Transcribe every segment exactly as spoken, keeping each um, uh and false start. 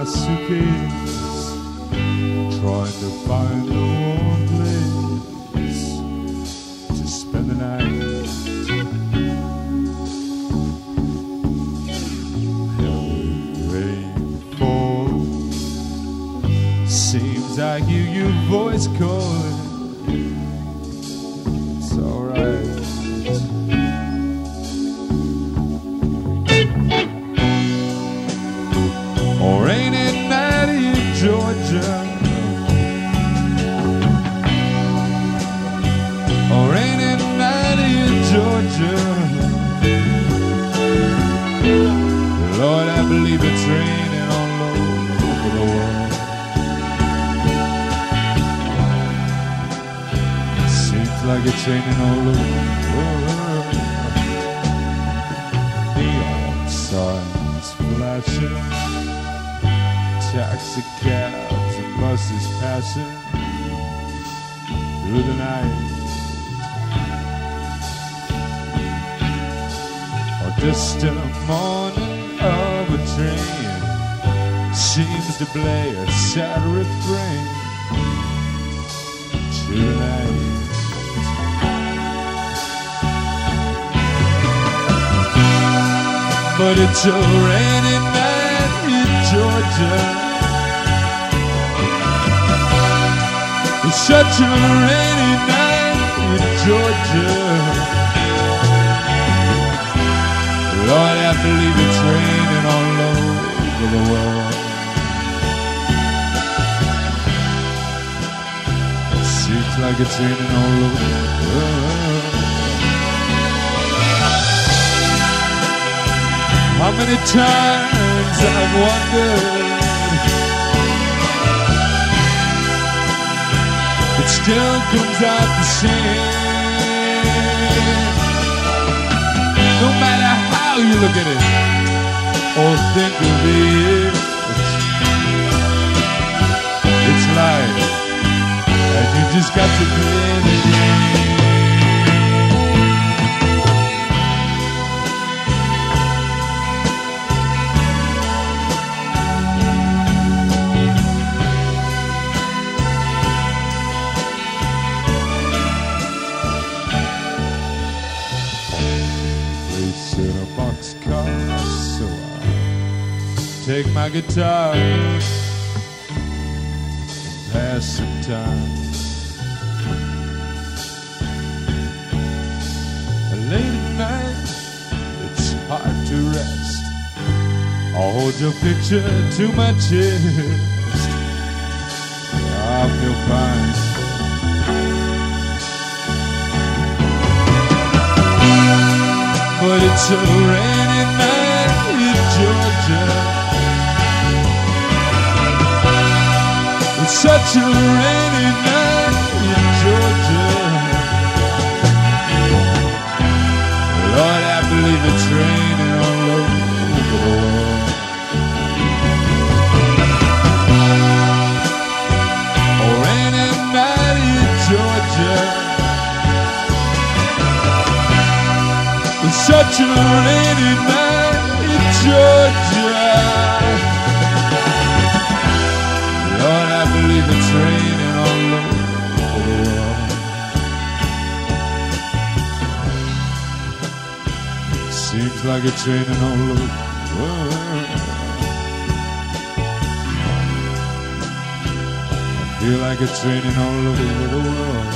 suitcase, trying to find a warm place to spend the night. Heavy rain falls, seems I hear your voice calling. It's alright. Or rainy night in Georgia, or rainy night in Georgia. Lord, I believe it's raining all over the world. Seems like it's raining all over the world. Neon signs flashing, taxi cabs and buses passing through the night. A distant moaning of a train seems to play a sad refrain tonight. But it's a rainy night in Georgia. It's such a rainy night in Georgia. Lord, I believe it's raining all over the world. It seems like it's raining all over the world. How many times I've wondered, it still comes out the same. No matter how you look at it or think of it, it's life, and you just got to play the game. In a boxcar, so I take my guitar and pass some time. Late at night, it's hard to rest. I'll hold your picture to my chest. I feel fine. But it's a rainy night in Georgia. It's such a rainy night in Georgia. Lord, I believe it's raining all over the world. A rainy night in Georgia. It's such a rainy night in Georgia. Lord, I believe it's raining all over the world. It seems like it's raining all over the world. I feel like it's raining all over the world.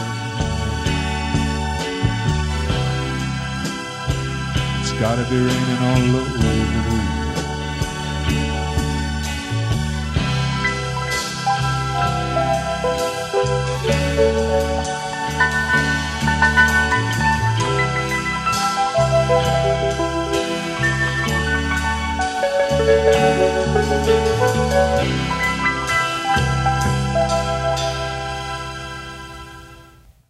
Gotta be raining all over the world. Thank you.